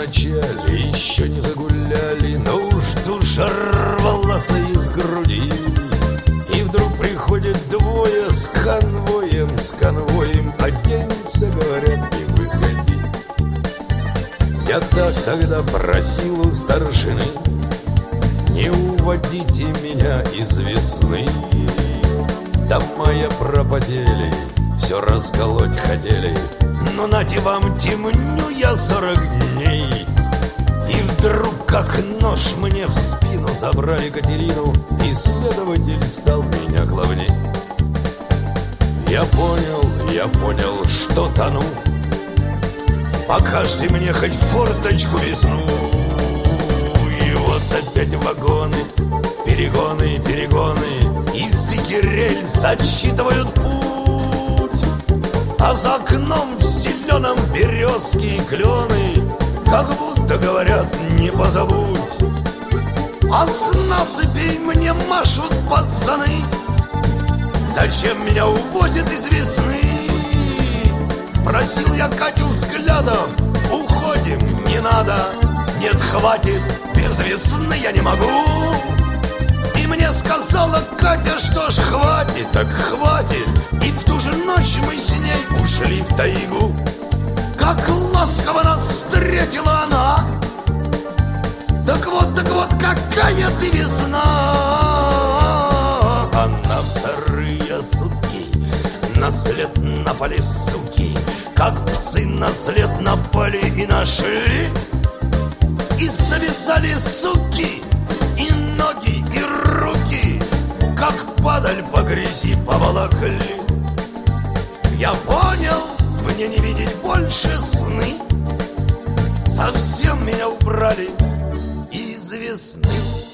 начале еще не загуляли, но уж душа рвалась из груди. И вдруг приходят двое с конвоем, оденься, говорят, и выходи. Я так тогда просил у старшины: не уводите меня из весны. Дома я пропотели, все расколоть хотели, но нате вам темню я 40 дней. И вдруг, как нож, мне в спину забрали Катерину, и следователь стал меня главней. Я понял, что тону. Покажите мне хоть форточку весну. И вот опять вагоны, перегоны, и стыки рельс отсчитывают путь. А за окном в зеленом березки и клены, как будто говорят, не позабудь. А с насыпей мне машут пацаны: зачем меня увозят из весны? Спросил я Катю взглядом: уходим, не надо. Нет, хватит, без весны я не могу. И мне сказала Катя: что ж, хватит, так хватит. И в ту же ночь мы с ней ушли в тайгу. Как ласково нас встретила она! Так вот, какая ты весна! А на вторые сутки на след напали суки, как псы на след напали и нашли. И завязали суки и ноги, и руки, как падаль по грязи поволокли. Я понял, мне не видеть больше сны. Совсем меня убрали из весны.